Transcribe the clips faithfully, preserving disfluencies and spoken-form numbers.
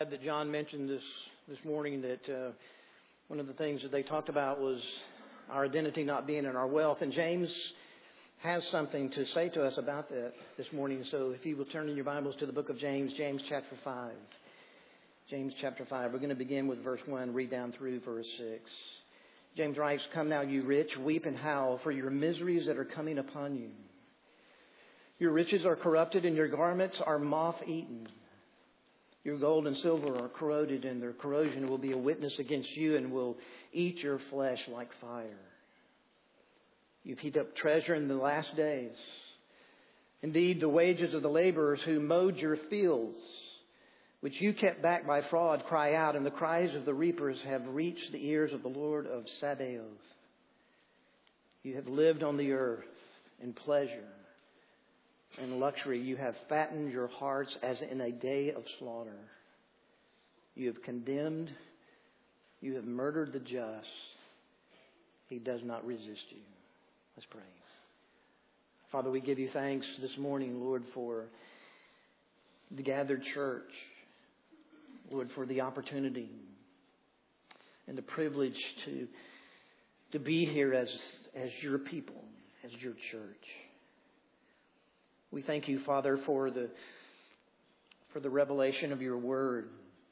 That John mentioned this this morning that uh, one of the things that they talked about was our identity not being in our wealth. And James has something to say to us about that this morning. So if you will turn in your Bibles to the book of James, James chapter five. James chapter five. We're going to begin with verse one, read down through verse six. James writes, "Come now, you rich, weep and howl for your miseries that are coming upon you. Your riches are corrupted and your garments are moth-eaten. Your gold and silver are corroded, and their corrosion will be a witness against you and will eat your flesh like fire. You've heaped up treasure in the last days. Indeed, the wages of the laborers who mowed your fields, which you kept back by fraud, cry out, and the cries of the reapers have reached the ears of the Lord of Sabaoth. You have lived on the earth in pleasure and luxury. You have fattened your hearts as in a day of slaughter. You have condemned, you have murdered the just. He does not resist you." Let's pray. Father, we give you thanks this morning, Lord, for the gathered church. Lord, for the opportunity and the privilege to, to be here as, as your people, as your church. We thank you, Father, for the for the revelation of your word.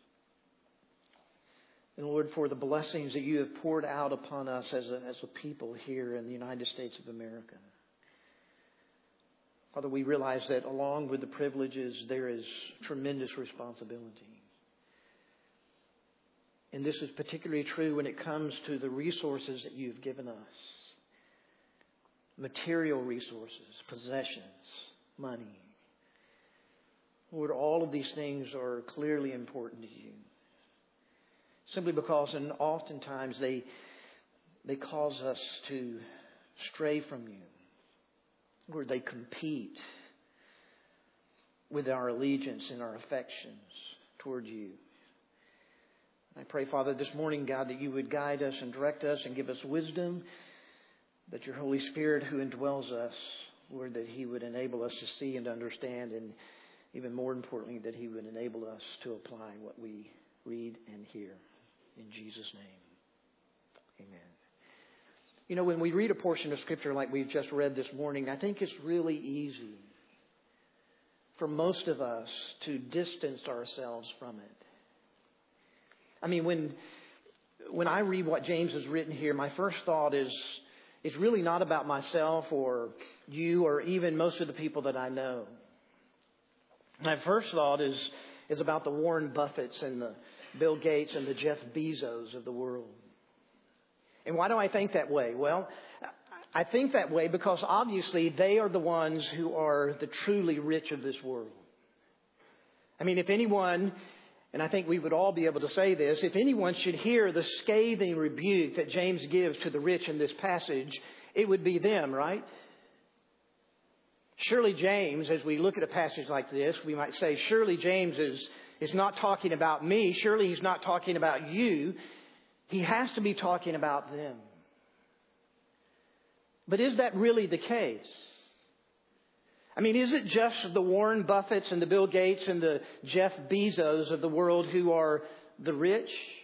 And Lord, for the blessings that you have poured out upon us as a, as a people here in the United States of America. Father, we realize that along with the privileges, there is tremendous responsibility. And this is particularly true when it comes to the resources that you've given us. Material resources, possessions, money. Lord, all of these things are clearly important to you. Simply because and oftentimes they, they cause us to stray from you. Lord, they compete with our allegiance and our affections toward you. I pray, Father, this morning, God, that you would guide us and direct us and give us wisdom, that your Holy Spirit who indwells us, Lord, that he would enable us to see and to understand, and even more importantly, that he would enable us to apply what we read and hear. In Jesus' name, amen. You know, when we read a portion of Scripture like we've just read this morning, I think it's really easy for most of us to distance ourselves from it. I mean, when when I read what James has written here, my first thought is, it's really not about myself or you or even most of the people that I know. My first thought is, is about the Warren Buffetts and the Bill Gates and the Jeff Bezos of the world. And why do I think that way? Well, I think that way because obviously they are the ones who are the truly rich of this world. I mean, if anyone, and I think we would all be able to say this, if anyone should hear the scathing rebuke that James gives to the rich in this passage, it would be them, right? Surely James, as we look at a passage like this, we might say, surely James is, is not talking about me. Surely he's not talking about you. He has to be talking about them. But is that really the case? I mean, is it just the Warren Buffetts and the Bill Gates and the Jeff Bezos of the world who are the rich?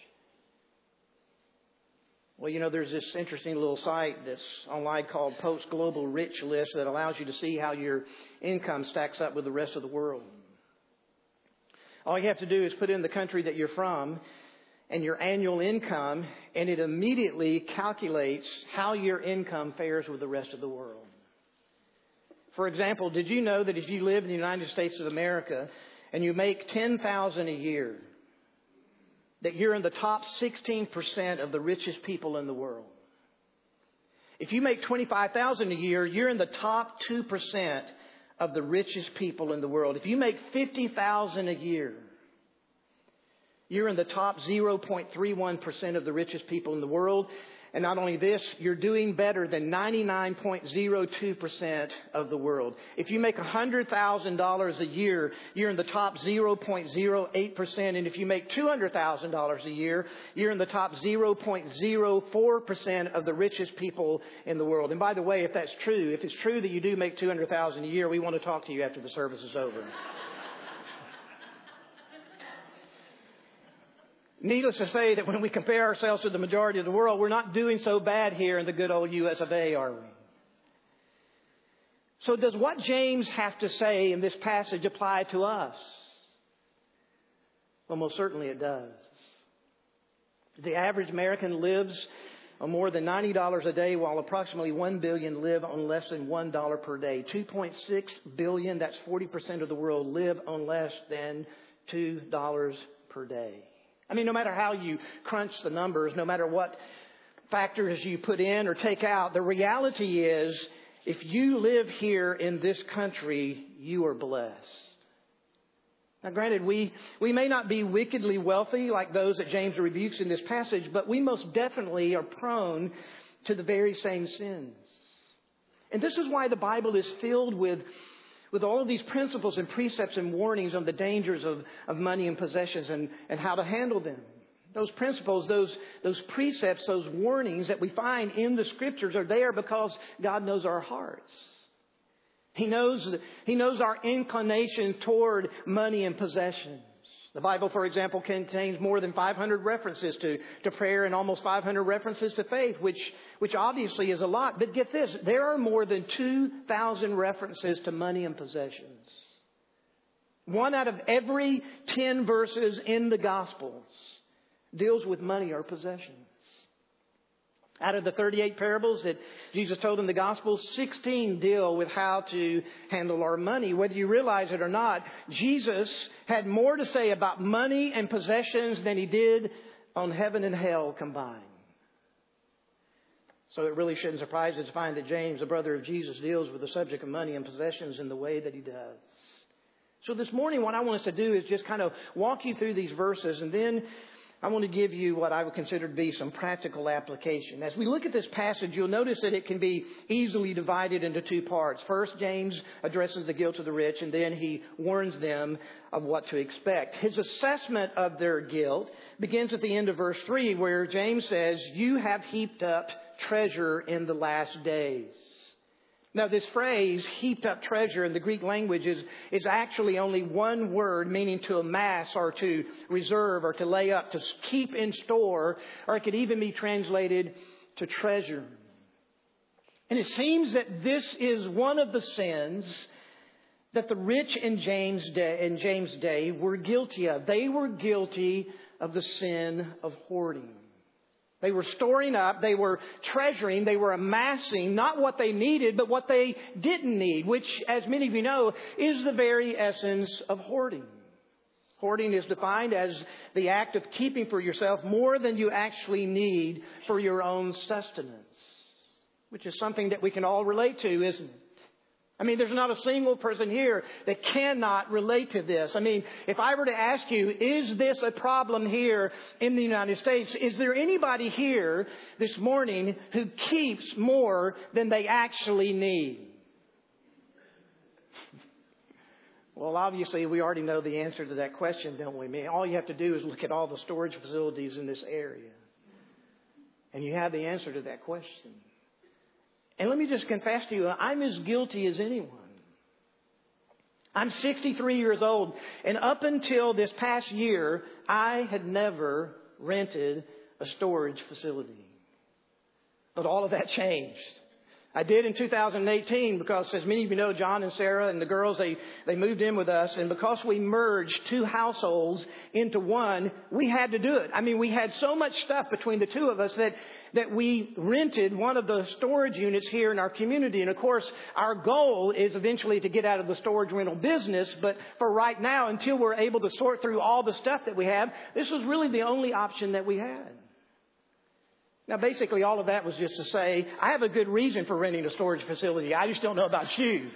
Well, you know, there's this interesting little site that's online called Post Global Rich List that allows you to see how your income stacks up with the rest of the world. All you have to do is put in the country that you're from and your annual income, and it immediately calculates how your income fares with the rest of the world. For example, did you know that if you live in the United States of America and you make ten thousand dollars a year, that you're in the top sixteen percent of the richest people in the world? If you make twenty-five thousand dollars a year, you're in the top two percent of the richest people in the world. If you make fifty thousand dollars a year, you're in the top zero point three one percent of the richest people in the world. And not only this, you're doing better than ninety-nine point zero two percent of the world. If you make one hundred thousand dollars a year, you're in the top zero point zero eight percent. And if you make two hundred thousand dollars a year, you're in the top zero point zero four percent of the richest people in the world. And by the way, if that's true, if it's true that you do make two hundred thousand dollars a year, we want to talk to you after the service is over. Needless to say that when we compare ourselves to the majority of the world, we're not doing so bad here in the good old U S of A, are we? So does what James have to say in this passage apply to us? Well, most certainly it does. The average American lives on more than ninety dollars a day, while approximately one billion live on less than one dollar per day. two point six billion, that's forty percent of the world, live on less than two dollars per day. I mean, no matter how you crunch the numbers, no matter what factors you put in or take out, the reality is, if you live here in this country, you are blessed. Now, granted, we, we may not be wickedly wealthy like those that James rebukes in this passage, but we most definitely are prone to the very same sins. And this is why the Bible is filled with, with all of these principles and precepts and warnings on the dangers of, of money and possessions and, and how to handle them. Those principles, those, those precepts, those warnings that we find in the Scriptures are there because God knows our hearts. He knows, he knows our inclination toward money and possessions. The Bible, for example, contains more than five hundred references to, to prayer and almost five hundred references to faith, which, which obviously is a lot. But get this, there are more than two thousand references to money and possessions. One out of every ten verses in the Gospels deals with money or possessions. Out of the thirty-eight parables that Jesus told in the Gospels, sixteen deal with how to handle our money. Whether you realize it or not, Jesus had more to say about money and possessions than He did on heaven and hell combined. So it really shouldn't surprise us to find that James, the brother of Jesus, deals with the subject of money and possessions in the way that he does. So this morning, what I want us to do is just kind of walk you through these verses, and then I want to give you what I would consider to be some practical application. As we look at this passage, you'll notice that it can be easily divided into two parts. First, James addresses the guilt of the rich, and then he warns them of what to expect. His assessment of their guilt begins at the end of verse three, where James says, "You have heaped up treasure in the last days." Now, this phrase, heaped up treasure, in the Greek language is, is actually only one word, meaning to amass or to reserve or to lay up, to keep in store, or it could even be translated to treasure. And it seems that this is one of the sins that the rich in James' day, in James' day were guilty of. They were guilty of the sin of hoarding. They were storing up, they were treasuring, they were amassing not what they needed, but what they didn't need, which, as many of you know, is the very essence of hoarding. Hoarding is defined as the act of keeping for yourself more than you actually need for your own sustenance, which is something that we can all relate to, isn't it? I mean, there's not a single person here that cannot relate to this. I mean, if I were to ask you, is this a problem here in the United States? Is there anybody here this morning who keeps more than they actually need? Well, obviously, we already know the answer to that question, don't we? I mean, all you have to do is look at all the storage facilities in this area, and you have the answer to that question. And let me just confess to you, I'm as guilty as anyone. I'm sixty-three years old, and up until this past year, I had never rented a storage facility. But all of that changed. I did in two thousand eighteen because, as many of you know, John and Sarah and the girls, they, they moved in with us. And because we merged two households into one, we had to do it. I mean, we had so much stuff between the two of us that, that we rented one of the storage units here in our community. And, of course, our goal is eventually to get out of the storage rental business. But for right now, until we're able to sort through all the stuff that we have, this was really the only option that we had. Now, basically, all of that was just to say, I have a good reason for renting a storage facility. I just don't know about you.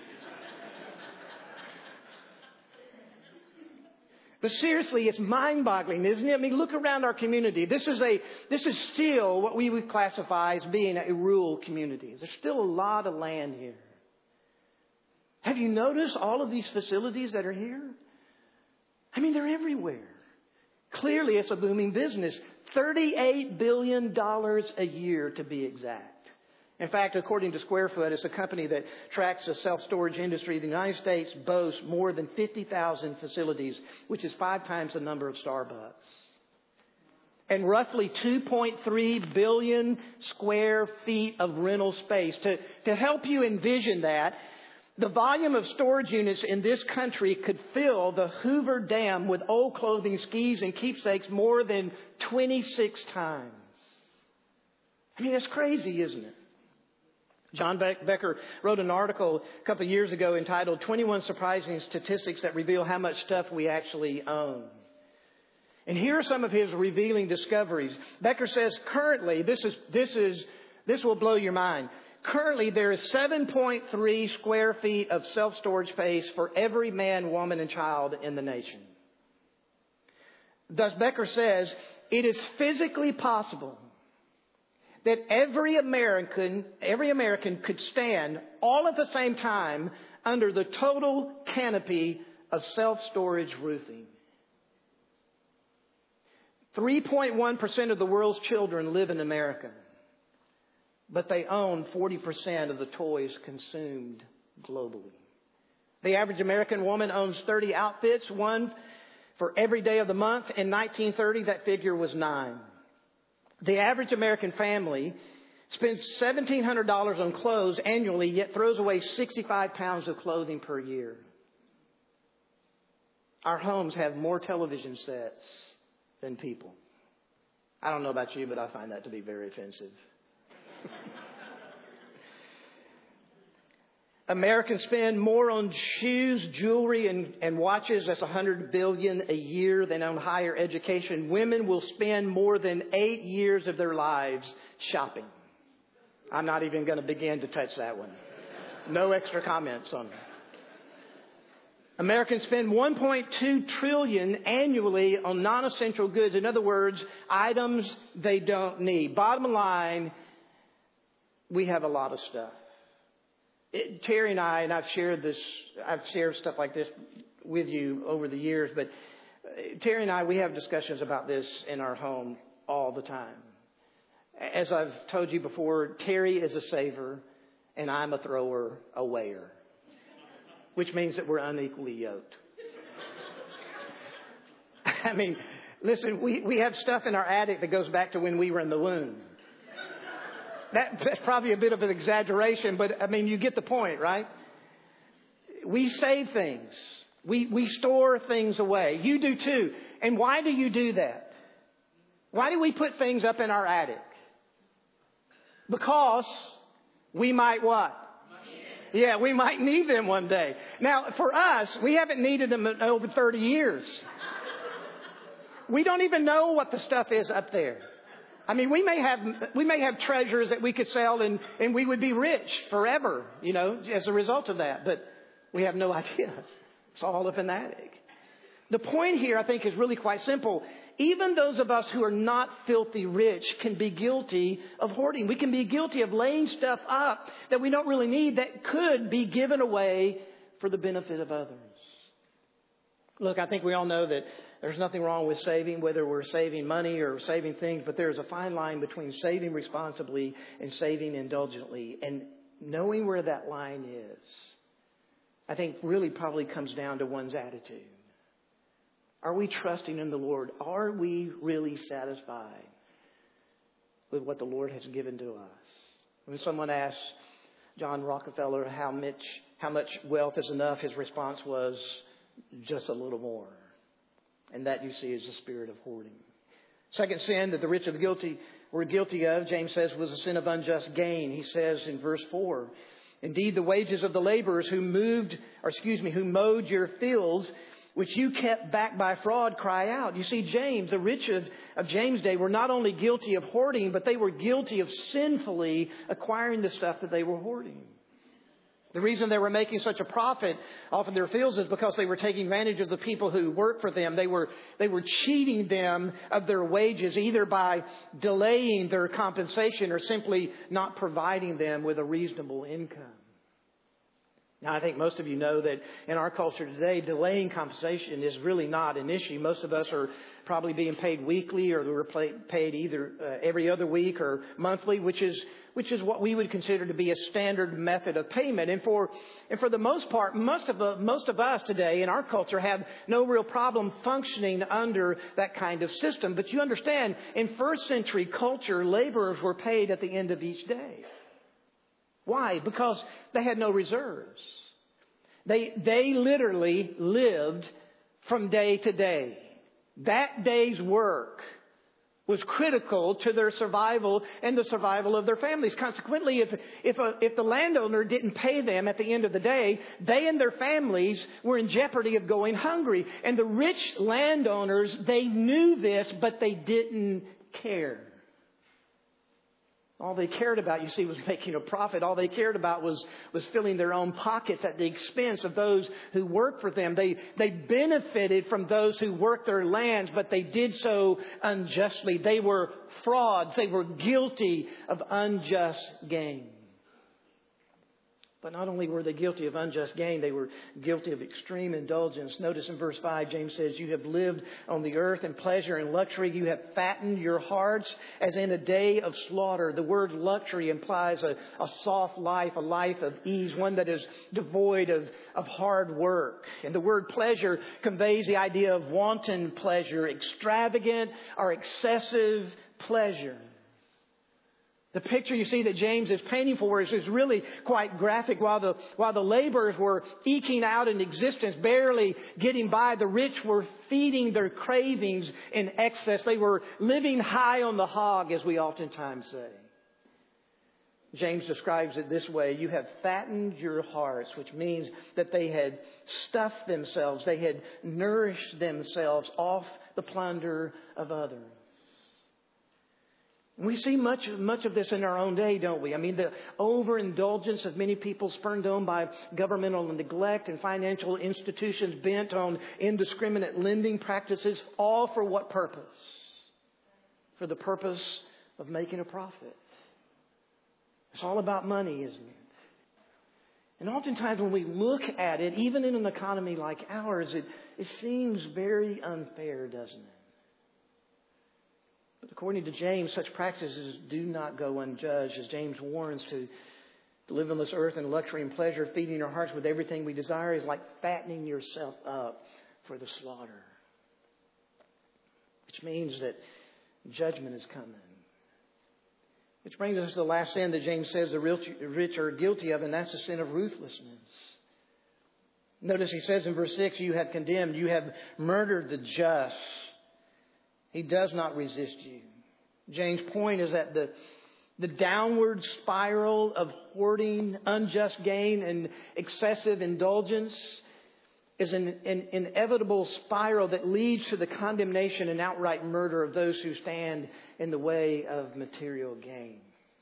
But seriously, it's mind-boggling, isn't it? I mean, look around our community. This is a, this is still what we would classify as being a rural community. There's still a lot of land here. Have you noticed all of these facilities that are here? I mean, they're everywhere. Clearly, it's a booming business. thirty-eight billion dollars a year, to be exact. In fact, according to Square Foot, it's a company that tracks the self-storage industry. The United States boasts more than fifty thousand facilities, which is five times the number of Starbucks. and roughly two point three billion square feet of rental space. To, to help you envision that, the volume of storage units in this country could fill the Hoover Dam with old clothing, skis, and keepsakes more than twenty-six times. I mean, that's crazy, isn't it? John Becker wrote an article a couple of years ago entitled twenty-one Surprising Statistics That Reveal How Much Stuff We Actually Own. And here are some of his revealing discoveries. Becker says currently, this is, this is, this will blow your mind. Currently, there is seven point three square feet of self-storage space for every man, woman, and child in the nation. Thus, Becker says, it is physically possible that every American, every American could stand all at the same time under the total canopy of self-storage roofing. three point one percent of the world's children live in America, but they own forty percent of the toys consumed globally. The average American woman owns thirty outfits, one for every day of the month. In nineteen thirty, that figure was nine. The average American family spends seventeen hundred dollars on clothes annually, yet throws away sixty-five pounds of clothing per year. Our homes have more television sets than people. I don't know about you, but I find that to be very offensive. Americans spend more on shoes, jewelry, and, and watches. That's one hundred billion dollars a year than on higher education. Women will spend more than eight years of their lives shopping. I'm not even going to begin to touch that one. No extra comments on that. Americans spend one point two trillion dollars annually on non-essential goods. In other words, items they don't need. Bottom line, we have a lot of stuff. It, Terry and I, and I've shared this, I've shared stuff like this with you over the years, but Terry and I, we have discussions about this in our home all the time. As I've told you before, Terry is a saver and I'm a thrower, a weigher, which means that we're unequally yoked. I mean, listen, we, we have stuff in our attic that goes back to when we were in the womb. That, that's probably a bit of an exaggeration, but I mean, you get the point, right? We save things. We, we store things away. You do too. And why do you do that? Why do we put things up in our attic? Because we might what? Yeah, we might need them one day. Now, for us, we haven't needed them in over thirty years. We don't even know what the stuff is up there. I mean, we may have we may have treasures that we could sell and, and we would be rich forever, you know, as a result of that. But we have no idea. It's all up in the attic. The point here, I think, is really quite simple. Even those of us who are not filthy rich can be guilty of hoarding. We can be guilty of laying stuff up that we don't really need that could be given away for the benefit of others. Look, I think we all know that there's nothing wrong with saving, whether we're saving money or saving things, but there's a fine line between saving responsibly and saving indulgently. And knowing where that line is, I think really probably comes down to one's attitude. Are we trusting in the Lord? Are we really satisfied with what the Lord has given to us? When someone asked John Rockefeller how much, how much wealth is enough, his response was just a little more. And that, you see, is the spirit of hoarding. Second sin that the rich and guilty were guilty of, James says, was a sin of unjust gain. He says in verse four, indeed, the wages of the laborers who moved, or excuse me, who mowed your fields, which you kept back by fraud, cry out. You see, James, the rich of, of James' day, were not only guilty of hoarding, but they were guilty of sinfully acquiring the stuff that they were hoarding. The reason they were making such a profit off of their fields is because they were taking advantage of the people who worked for them. They were, they were cheating them of their wages, either by delaying their compensation or simply not providing them with a reasonable income. Now, I think most of you know that in our culture today, delaying compensation is really not an issue. Most of us are probably being paid weekly, or we're paid either uh, every other week or monthly, which is which is what we would consider to be a standard method of payment. And for and for the most part, most of the, most of us today in our culture have no real problem functioning under that kind of system. But you understand, in first century culture, laborers were paid at the end of each day. Why? Because they had no reserves. They, they literally lived from day to day. That day's work was critical to their survival and the survival of their families. Consequently, if, if, a, if the landowner didn't pay them at the end of the day, they and their families were in jeopardy of going hungry. And the rich landowners, they knew this, but they didn't care. All they cared about, you see, was making a profit. All they cared about was, was filling their own pockets at the expense of those who worked for them. They, they benefited from those who worked their lands, but they did so unjustly. They were frauds. They were guilty of unjust gain. But not only were they guilty of unjust gain, they were guilty of extreme indulgence. Notice in verse five, James says, you have lived on the earth in pleasure and luxury. You have fattened your hearts as in a day of slaughter. The word luxury implies a, a soft life, a life of ease, one that is devoid of, of hard work. And the word pleasure conveys the idea of wanton pleasure, extravagant or excessive pleasure. The picture you see that James is painting for us is really quite graphic. While the, while the laborers were eking out an existence, barely getting by, the rich were feeding their cravings in excess. They were living high on the hog, as we oftentimes say. James describes it this way: you have fattened your hearts, which means that they had stuffed themselves. They had nourished themselves off the plunder of others. We see much, much of this in our own day, don't we? I mean, the overindulgence of many people spurred on by governmental neglect and financial institutions bent on indiscriminate lending practices, all for what purpose? For the purpose of making a profit. It's all about money, isn't it? And oftentimes when we look at it, even in an economy like ours, it, it seems very unfair, doesn't it? But according to James, such practices do not go unjudged, as James warns to, to live on this earth in luxury and pleasure, feeding our hearts with everything we desire, is like fattening yourself up for the slaughter. Which means that judgment is coming. Which brings us to the last sin that James says the rich are guilty of, and that's the sin of ruthlessness. Notice he says in verse six, you have condemned, you have murdered the just. He does not resist you. James' point is that the, the downward spiral of hoarding, unjust gain, and excessive indulgence is an, an inevitable spiral that leads to the condemnation and outright murder of those who stand in the way of material gain.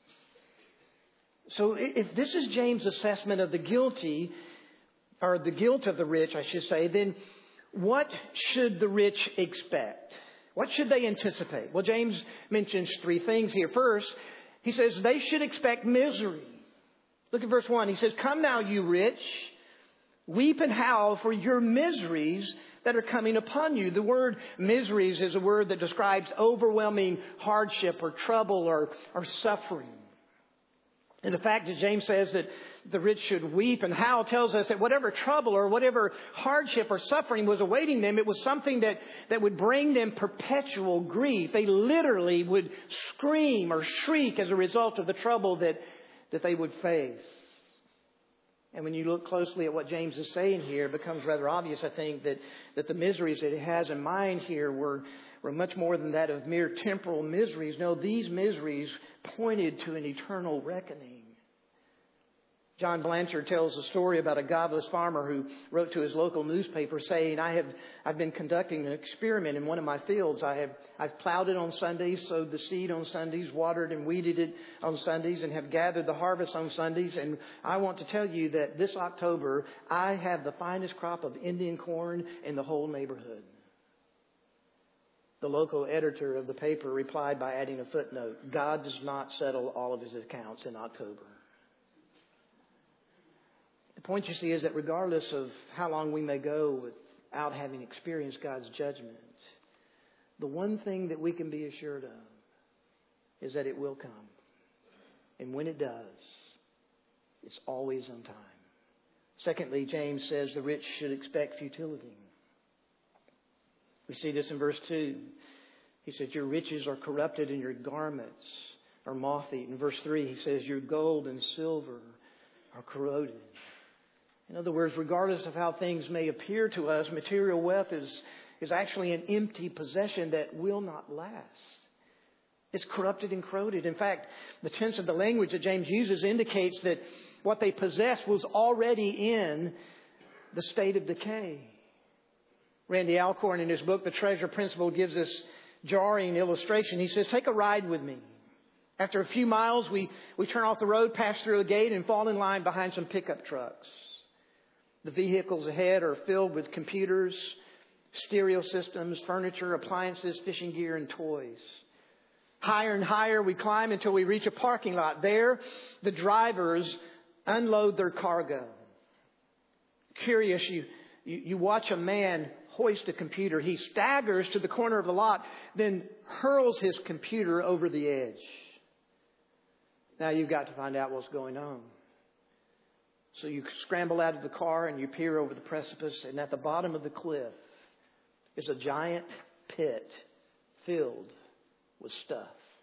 So if this is James' assessment of the guilty, or the guilt of the rich, I should say, then what should the rich expect? What should they anticipate? Well, James mentions three things here. First, he says they should expect misery. Look at verse one. He says, come now, you rich, weep and howl for your miseries that are coming upon you. The word miseries is a word that describes overwhelming hardship or trouble or, or suffering. And the fact that James says that the rich should weep and howl tells us that whatever trouble or whatever hardship or suffering was awaiting them, it was something that, that would bring them perpetual grief. They literally would scream or shriek as a result of the trouble that, that they would face. And when you look closely at what James is saying here, it becomes rather obvious, I think, that, that the miseries that he has in mind here were, were much more than that of mere temporal miseries. No, these miseries pointed to an eternal reckoning. John Blanchard tells a story about a godless farmer who wrote to his local newspaper saying, I have, I've been conducting an experiment in one of my fields. I have, I've plowed it on Sundays, sowed the seed on Sundays, watered and weeded it on Sundays, and have gathered the harvest on Sundays. And I want to tell you that this October, I have the finest crop of Indian corn in the whole neighborhood. The local editor of the paper replied by adding a footnote. God does not settle all of his accounts in October. The point, you see, is that regardless of how long we may go without having experienced God's judgment, the one thing that we can be assured of is that it will come. And when it does, it's always on time. Secondly, James says the rich should expect futility. We see this in verse two. He says, your riches are corrupted and your garments are moth-eaten. Verse three, he says, your gold and silver are corroded. In other words, regardless of how things may appear to us, material wealth is, is actually an empty possession that will not last. It's corrupted and corroded. In fact, the tense of the language that James uses indicates that what they possessed was already in the state of decay. Randy Alcorn, in his book, The Treasure Principle, gives this jarring illustration. He says, take a ride with me. After a few miles, we, we turn off the road, pass through a gate, and fall in line behind some pickup trucks. The vehicles ahead are filled with computers, stereo systems, furniture, appliances, fishing gear, and toys. Higher and higher we climb until we reach a parking lot. There, the drivers unload their cargo. Curious, you, you, you watch a man hoist a computer. He staggers to the corner of the lot, then hurls his computer over the edge. Now you've got to find out what's going on. So you scramble out of the car and you peer over the precipice, and at the bottom of the cliff is a giant pit filled with stuff.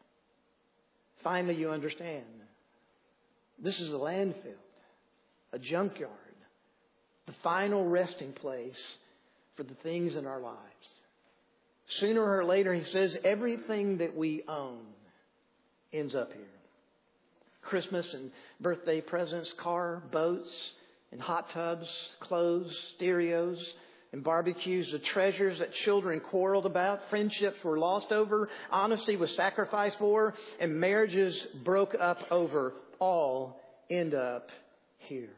Finally, you understand. This is a landfill, a junkyard, the final resting place for the things in our lives. Sooner or later, he says, everything that we own ends up here. Christmas and birthday presents, car, boats, and hot tubs, clothes, stereos, and barbecues, the treasures that children quarreled about, friendships were lost over, honesty was sacrificed for, and marriages broke up over, all end up here.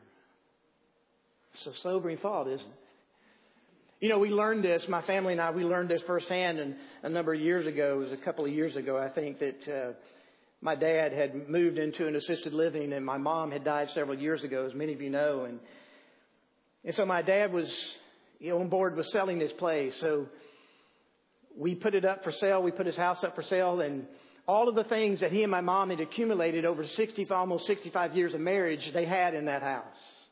It's a sobering thought, isn't it? You know, we learned this, my family and I, we learned this firsthand and a number of years ago. It was a couple of years ago, I think, that uh, my dad had moved into an assisted living and my mom had died several years ago, as many of you know. And, and so my dad was you know, on board with selling this place. So we put it up for sale. We put his house up for sale. And all of the things that he and my mom had accumulated over sixty, almost sixty-five years of marriage, they had in that house.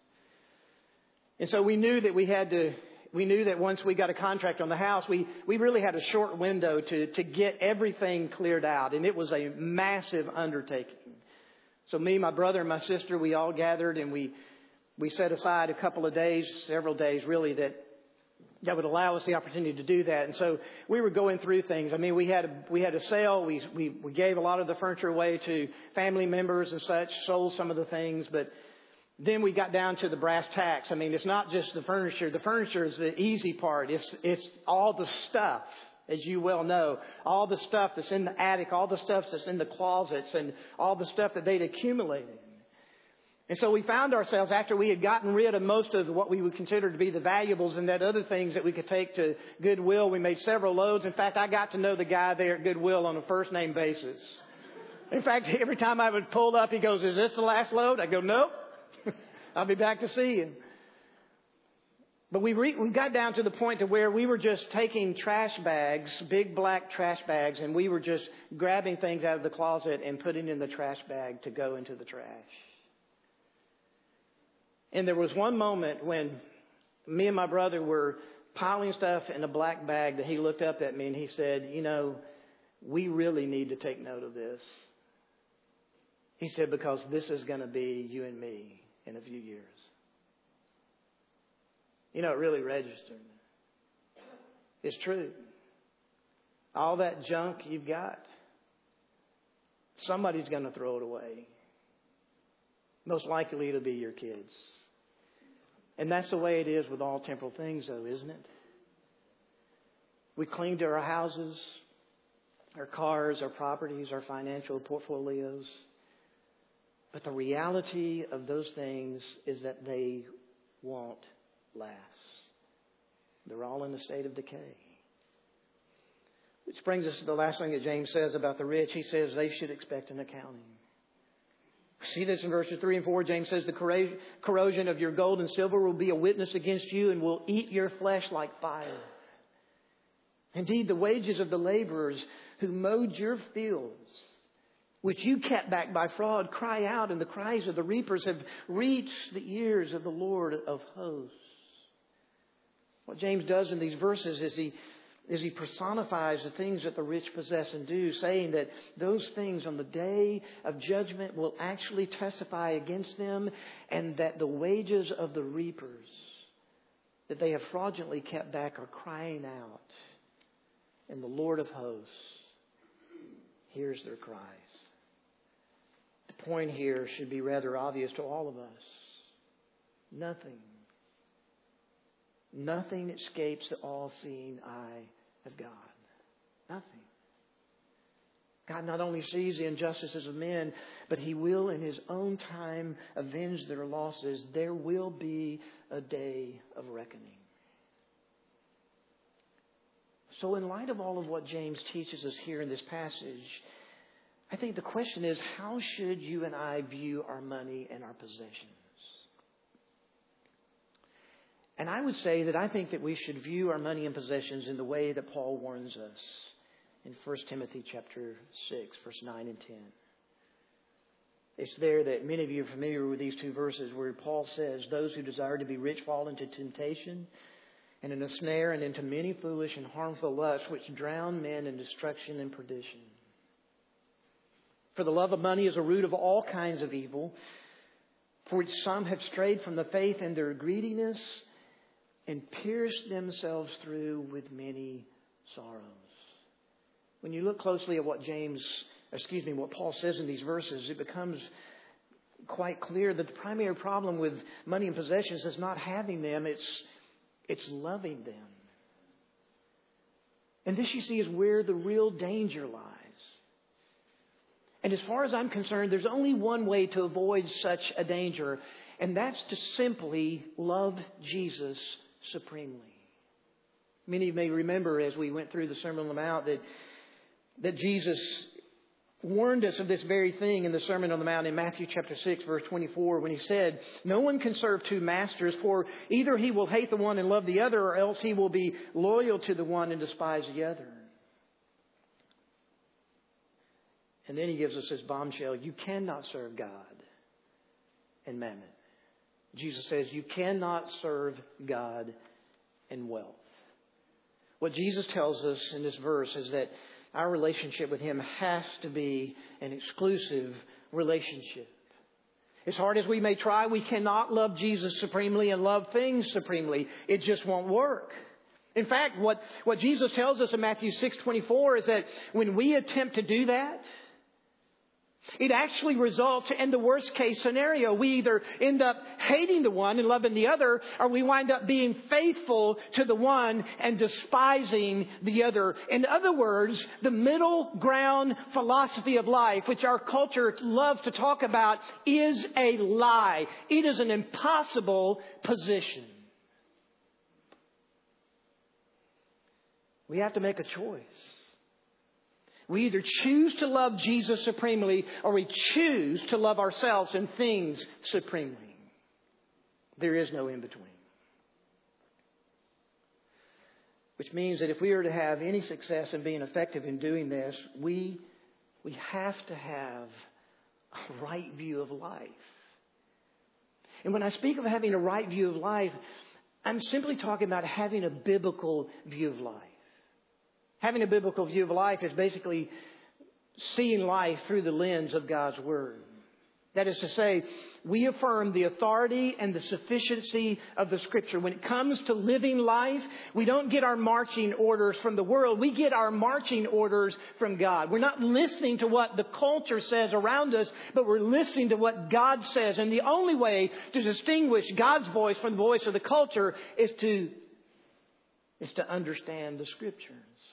And so we knew that we had to... We knew that once we got a contract on the house, we, we really had a short window to, to get everything cleared out. And it was a massive undertaking. So me, my brother, and my sister, we all gathered and we, we set aside a couple of days, several days really, that, that would allow us the opportunity to do that. And so we were going through things. I mean, we had a, we had a sale. We, we, we gave a lot of the furniture away to family members and such, sold some of the things, but then we got down to the brass tacks. I mean, it's not just the furniture. The furniture is the easy part. It's, it's all the stuff, as you well know. All the stuff that's in the attic, all the stuff that's in the closets, and all the stuff that they'd accumulated. And so we found ourselves, after we had gotten rid of most of what we would consider to be the valuables and that other things that we could take to Goodwill, we made several loads. In fact, I got to know the guy there at Goodwill on a first name basis. In fact, every time I would pull up, he goes, "Is this the last load?" I go, "Nope. I'll be back to see you." But we re- we got down to the point to where we were just taking trash bags, big black trash bags, and we were just grabbing things out of the closet and putting in the trash bag to go into the trash. And there was one moment when me and my brother were piling stuff in a black bag that he looked up at me and he said, "You know, we really need to take note of this." He said, "Because this is going to be you and me in a few years." You know, it really registered. It's true. All that junk you've got, somebody's going to throw it away. Most likely it'll be your kids. And that's the way it is with all temporal things, though, isn't it? We cling to our houses, our cars, our properties, our financial portfolios. But the reality of those things is that they won't last. They're all in a state of decay. Which brings us to the last thing that James says about the rich. He says they should expect an accounting. See this in verses three and four. James says, the corrosion of your gold and silver will be a witness against you and will eat your flesh like fire. Indeed, the wages of the laborers who mowed your fields, which you kept back by fraud, cry out, and the cries of the reapers have reached the ears of the Lord of hosts. What James does in these verses is he, is he personifies the things that the rich possess and do, saying that those things on the day of judgment will actually testify against them, and that the wages of the reapers that they have fraudulently kept back are crying out. And the Lord of hosts hears their cries. The point here should be rather obvious to all of us. Nothing, nothing escapes the all-seeing eye of God. Nothing. God not only sees the injustices of men, but He will in His own time avenge their losses. There will be a day of reckoning. So in light of all of what James teaches us here in this passage, I think the question is, how should you and I view our money and our possessions? And I would say that I think that we should view our money and possessions in the way that Paul warns us in First Timothy chapter six, verse nine and ten. It's there that many of you are familiar with these two verses where Paul says, those who desire to be rich fall into temptation and in a snare and into many foolish and harmful lusts which drown men in destruction and perdition. For the love of money is a root of all kinds of evil, for which some have strayed from the faith in their greediness and pierced themselves through with many sorrows. When you look closely at what James, excuse me, what Paul says in these verses, it becomes quite clear that the primary problem with money and possessions is not having them, it's It's loving them. And this, you see, is where the real danger lies. And as far as I'm concerned, there's only one way to avoid such a danger, and that's to simply love Jesus supremely. Many may remember as we went through the Sermon on the Mount that, that Jesus warned us of this very thing in the Sermon on the Mount in Matthew chapter six, verse twenty-four, when He said, no one can serve two masters, for either he will hate the one and love the other, or else he will be loyal to the one and despise the other. And then He gives us this bombshell: you cannot serve God and mammon. Jesus says you cannot serve God and wealth. What Jesus tells us in this verse is that our relationship with Him has to be an exclusive relationship. As hard as we may try, we cannot love Jesus supremely and love things supremely. It just won't work. In fact, what, what Jesus tells us in Matthew six twenty-four is that when we attempt to do that, it actually results in the worst case scenario. We either end up hating the one and loving the other, or we wind up being faithful to the one and despising the other. In other words, the middle ground philosophy of life, which our culture loves to talk about, is a lie. It is an impossible position. We have to make a choice. We either choose to love Jesus supremely, or we choose to love ourselves and things supremely. There is no in between. Which means that if we are to have any success in being effective in doing this, we, we have to have a right view of life. And when I speak of having a right view of life, I'm simply talking about having a biblical view of life. Having a biblical view of life is basically seeing life through the lens of God's Word. That is to say, we affirm the authority and the sufficiency of the Scripture. When it comes to living life, we don't get our marching orders from the world. We get our marching orders from God. We're not listening to what the culture says around us, but we're listening to what God says. And the only way to distinguish God's voice from the voice of the culture is to, is to understand the Scriptures.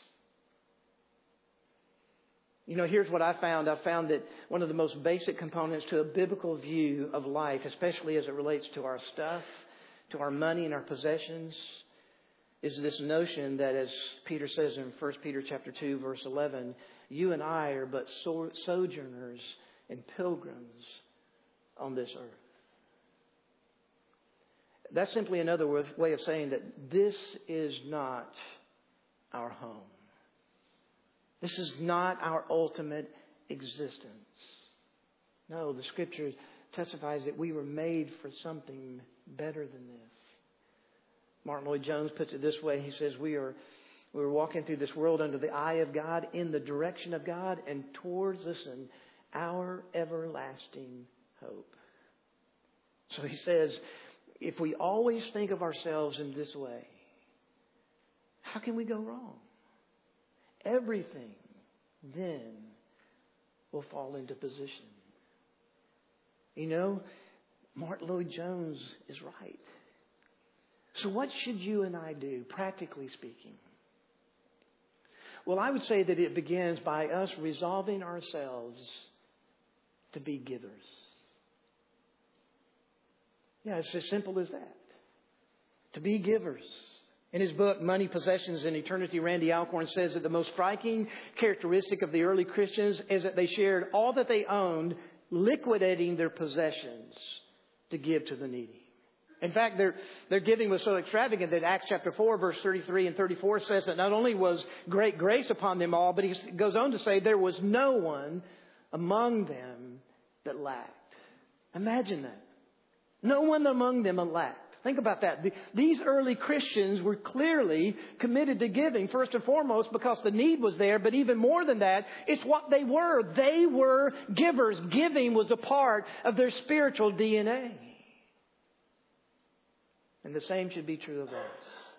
You know, here's what I found. I found that one of the most basic components to a biblical view of life, especially as it relates to our stuff, to our money and our possessions, is this notion that, as Peter says in First Peter chapter two, verse eleven, you and I are but sojourners and pilgrims on this earth. That's simply another way of saying that this is not our home. This is not our ultimate existence. No, the Scripture testifies that we were made for something better than this. Martin Lloyd-Jones puts it this way. He says, we are we are walking through this world under the eye of God, in the direction of God, and towards, listen, our everlasting hope. So he says, if we always think of ourselves in this way, how can we go wrong? Everything then will fall into position. You know, Martin Lloyd-Jones is right. So what should you and I do, practically speaking? Well, I would say that it begins by us resolving ourselves to be givers. Yeah, it's as simple as that. To be givers. In his book, Money, Possessions, and Eternity, Randy Alcorn says that the most striking characteristic of the early Christians is that they shared all that they owned, liquidating their possessions to give to the needy. In fact, their, their giving was so extravagant that Acts chapter four, verse thirty-three and thirty-four says that not only was great grace upon them all, but he goes on to say there was no one among them that lacked. Imagine that. No one among them lacked. Think about that. These early Christians were clearly committed to giving, first and foremost, because the need was there. But even more than that, it's what they were. They were givers. Giving was a part of their spiritual D N A. And the same should be true of us.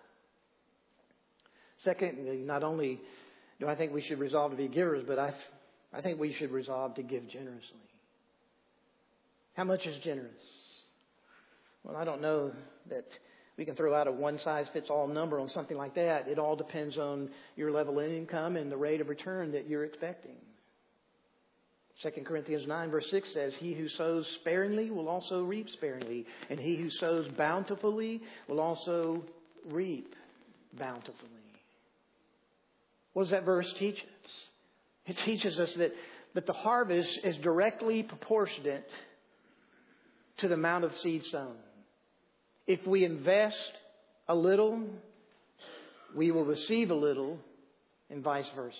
Secondly, not only do I think we should resolve to be givers, but I, I think we should resolve to give generously. How much is generous? Well, I don't know that we can throw out a one-size-fits-all number on something like that. It all depends on your level of income and the rate of return that you're expecting. Second Corinthians nine verse six says, he who sows sparingly will also reap sparingly. And he who sows bountifully will also reap bountifully. What does that verse teach us? It teaches us that, that the harvest is directly proportionate to the amount of seed sown. If we invest a little, we will receive a little, and vice versa.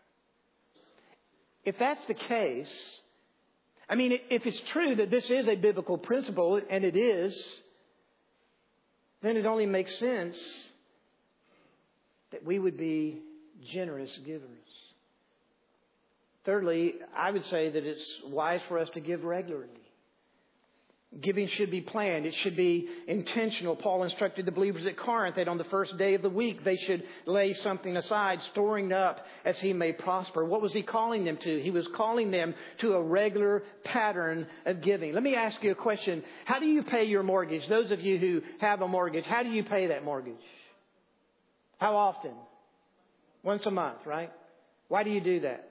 If that's the case, I mean, if it's true that this is a biblical principle, and it is, then it only makes sense that we would be generous givers. Thirdly, I would say that it's wise for us to give regularly. Giving should be planned. It should be intentional. Paul instructed the believers at Corinth that on the first day of the week they should lay something aside, storing up as he may prosper. What was he calling them to? He was calling them to a regular pattern of giving. Let me ask you a question. How do you pay your mortgage? Those of you who have a mortgage, how do you pay that mortgage? How often? Once a month, right? Why do you do that?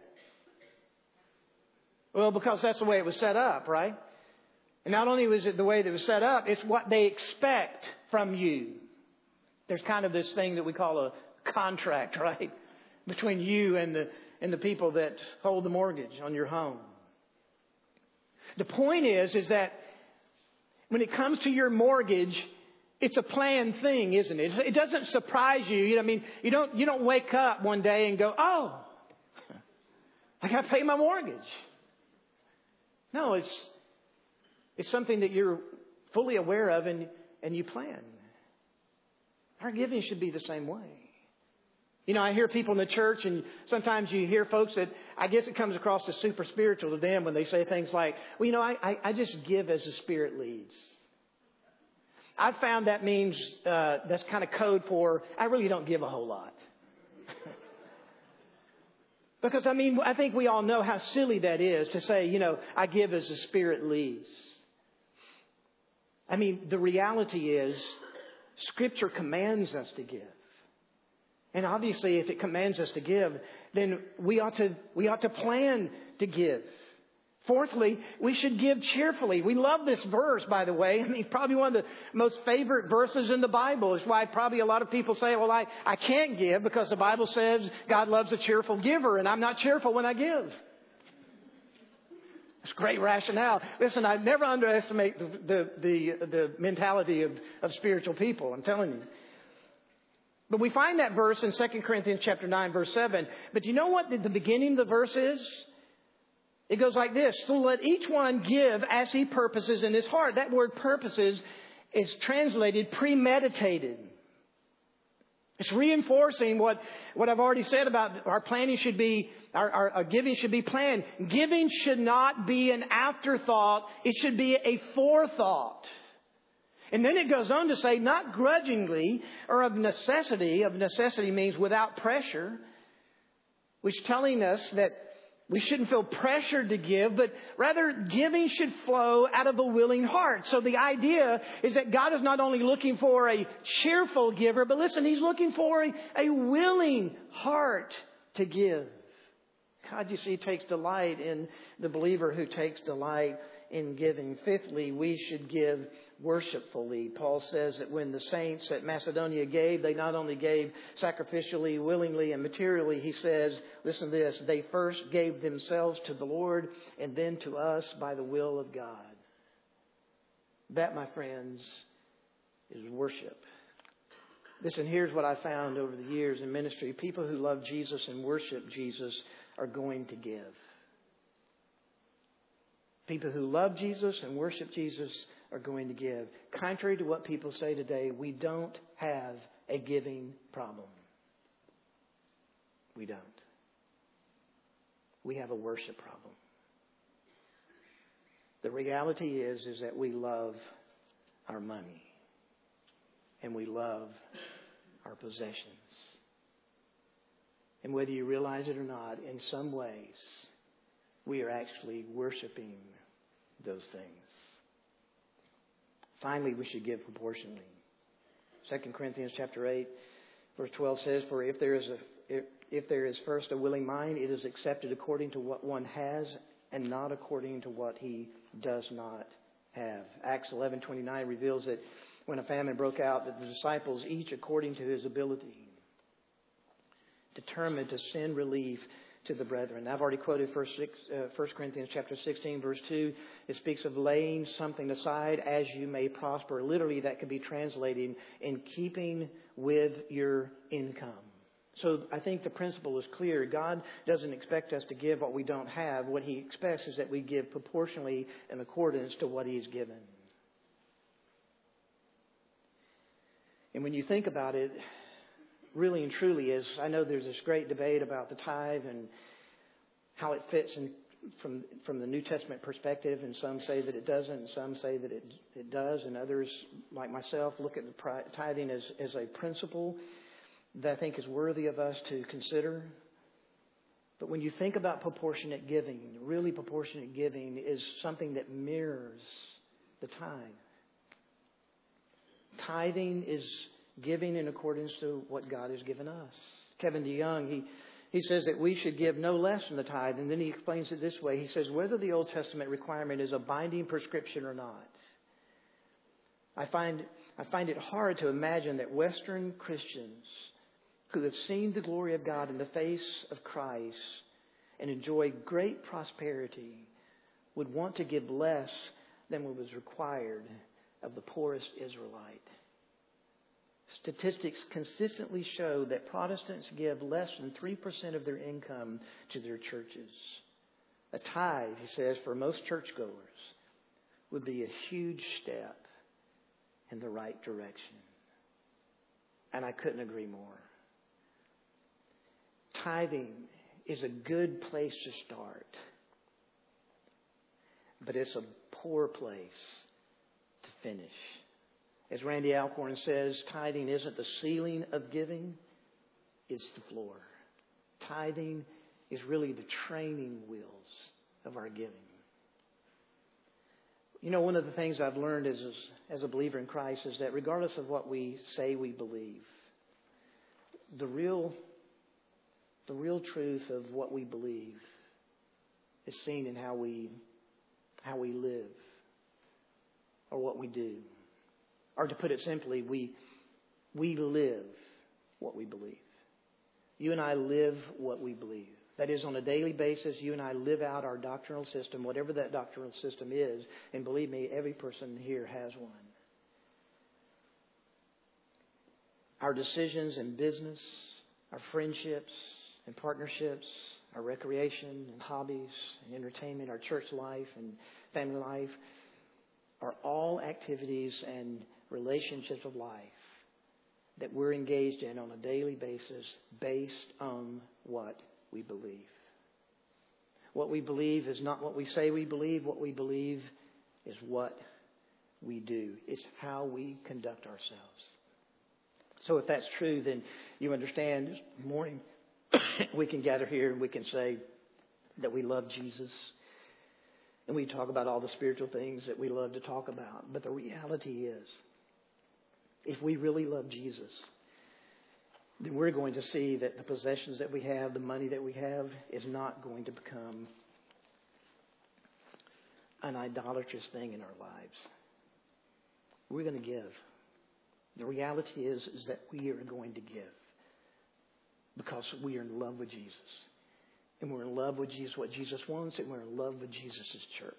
Well, because that's the way it was set up, right? And not only was it the way that it was set up, it's what they expect from you. There's kind of this thing that we call a contract, right? Between you and the, and the people that hold the mortgage on your home. The point is, is that when it comes to your mortgage, it's a planned thing, isn't it? It doesn't surprise you. You know, I mean, you don't, you don't wake up one day and go, oh, I got to pay my mortgage. No, it's, It's something that you're fully aware of and, and you plan. Our giving should be the same way. You know, I hear people in the church, and sometimes you hear folks that I guess it comes across as super spiritual to them when they say things like, well, you know, I, I, I just give as the Spirit leads. I've found that means uh, that's kind of code for I really don't give a whole lot. Because, I mean, I think we all know how silly that is to say, you know, I give as the Spirit leads. I mean, the reality is, Scripture commands us to give. And obviously, if it commands us to give, then we ought to, we ought to plan to give. Fourthly, we should give cheerfully. We love this verse, by the way. I mean, probably one of the most favorite verses in the Bible. It's why probably a lot of people say, well, I, I can't give because the Bible says God loves a cheerful giver, and I'm not cheerful when I give. It's great rationale. Listen, I never underestimate the, the, the, the mentality of, of spiritual people. I'm telling you. But we find that verse in Second Corinthians chapter nine, verse seven. But you know what the, the beginning of the verse is? It goes like this. So let each one give as he purposes in his heart. That word purposes is translated premeditated. It's reinforcing what, what I've already said about our planning should be, our, our, our giving should be planned. Giving should not be an afterthought. It should be a forethought. And then it goes on to say, not grudgingly or of necessity. Of necessity means without pressure. Which is telling us that we shouldn't feel pressured to give, but rather giving should flow out of a willing heart. So the idea is that God is not only looking for a cheerful giver, but listen, He's looking for a, a willing heart to give. God, you see, takes delight in the believer who takes delight in giving. Fifthly, we should give worshipfully. Paul says that when the saints at Macedonia gave, they not only gave sacrificially, willingly, and materially. He says, listen to this, they first gave themselves to the Lord and then to us by the will of God. That, my friends, is worship. Listen, here's what I found over the years in ministry. People who love Jesus and worship Jesus are going to give. People who love Jesus and worship Jesus are going to give. Contrary to what people say today, we don't have a giving problem. We don't. We have a worship problem. The reality is, is that we love our money and we love our possessions. And whether you realize it or not, in some ways, we are actually worshiping those things. Finally, we should give proportionally. Second Corinthians chapter eight, verse twelve says, "For if there is a if, if there is first a willing mind, it is accepted according to what one has, and not according to what he does not have." Acts eleven twenty nine reveals that when a famine broke out, that the disciples, each according to his ability, determined to send relief to the brethren. I've already quoted First Corinthians chapter sixteen, verse two. It speaks of laying something aside as you may prosper. Literally, that could be translated in keeping with your income. So I think the principle is clear. God doesn't expect us to give what we don't have. What He expects is that we give proportionally in accordance to what He's given. And when you think about it, really and truly is, I know there's this great debate about the tithe and how it fits in from from the New Testament perspective, and some say that it doesn't, and some say that it it does, and others, like myself, look at the tithing as, as a principle that I think is worthy of us to consider. But when you think about proportionate giving, really proportionate giving is something that mirrors the tithe. Tithing is giving in accordance to what God has given us. Kevin DeYoung, he, he says that we should give no less than the tithe. And then he explains it this way. He says, whether the Old Testament requirement is a binding prescription or not, I find, I find it hard to imagine that Western Christians who have seen the glory of God in the face of Christ and enjoy great prosperity would want to give less than what was required of the poorest Israelite. Statistics consistently show that Protestants give less than three percent of their income to their churches. A tithe, he says, for most churchgoers would be a huge step in the right direction. And I couldn't agree more. Tithing is a good place to start, but it's a poor place to finish. As Randy Alcorn says, tithing isn't the ceiling of giving, it's the floor. Tithing is really the training wheels of our giving. You know, one of the things I've learned as, as a believer in Christ is that regardless of what we say we believe, the real, the real truth of what we believe is seen in how we, how we live or what we do. Or to put it simply, we we live what we believe. You and I live what we believe. That is, on a daily basis, you and I live out our doctrinal system, whatever that doctrinal system is. And believe me, every person here has one. Our decisions in business, our friendships and partnerships, our recreation and hobbies and entertainment, our church life and family life are all activities and relationships of life that we're engaged in on a daily basis based on what we believe. What we believe is not what we say we believe. What we believe is what we do. It's how we conduct ourselves. So if that's true, then you understand this morning we can gather here and we can say that we love Jesus. And we talk about all the spiritual things that we love to talk about. But the reality is, if we really love Jesus, then we're going to see that the possessions that we have, the money that we have, is not going to become an idolatrous thing in our lives. We're going to give. The reality is, is that we are going to give because we are in love with Jesus. And we're in love with Jesus, what Jesus wants, and we're in love with Jesus' church.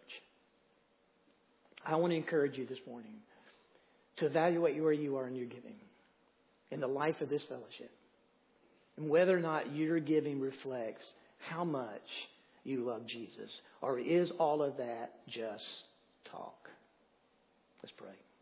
I want to encourage you this morning to evaluate where you are in your giving, in the life of this fellowship, and whether or not your giving reflects how much you love Jesus, or is all of that just talk? Let's pray.